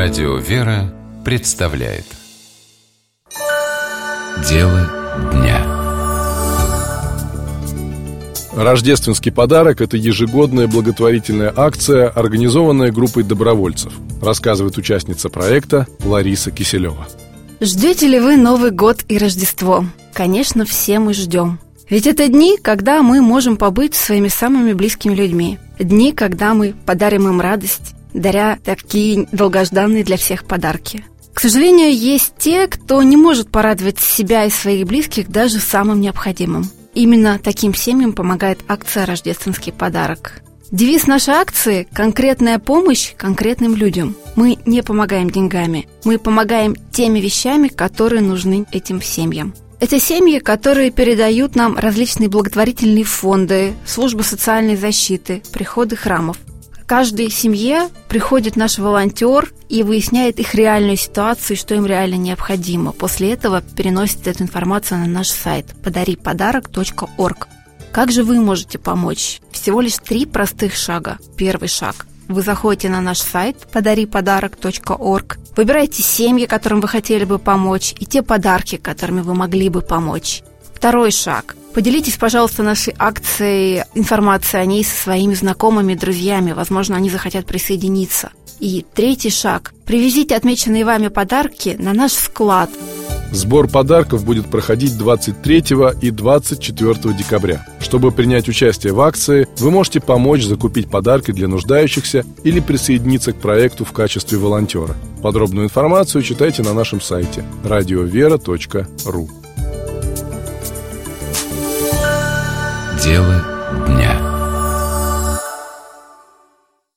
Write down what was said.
Радио «Вера» представляет «Дело дня». Рождественский подарок – это ежегодная благотворительная акция, организованная группой добровольцев, рассказывает участница проекта Лариса Киселева. Ждете ли вы Новый год и Рождество? Конечно, все мы ждем. Ведь это дни, когда мы можем побыть со своими самыми близкими людьми. Дни, когда мы подарим им радость, даря такие долгожданные для всех подарки. К сожалению, есть те, кто не может порадовать себя и своих близких даже самым необходимым. Именно таким семьям помогает акция «Рождественский подарок». Девиз нашей акции – конкретная помощь конкретным людям. Мы не помогаем деньгами, мы помогаем теми вещами, которые нужны этим семьям. Это семьи, которые передают нам различные благотворительные фонды, службы социальной защиты, приходы храмов. К каждой семье приходит наш волонтер и выясняет их реальную ситуацию, что им реально необходимо. После этого переносит эту информацию на наш сайт подариподарок.орг. Как же вы можете помочь? Всего лишь 3 простых шага. Первый шаг. Вы заходите на наш сайт подариподарок.орг, выбираете семьи, которым вы хотели бы помочь, и те подарки, которыми вы могли бы помочь. Второй шаг. Поделитесь, пожалуйста, нашей акцией, информацией о ней со своими знакомыми, друзьями. Возможно, они захотят присоединиться. И третий шаг. Привезите отмеченные вами подарки на наш склад. Сбор подарков будет проходить 23 и 24 декабря. Чтобы принять участие в акции, вы можете помочь закупить подарки для нуждающихся или присоединиться к проекту в качестве волонтера. Подробную информацию читайте на нашем сайте radiovera.ru. Дело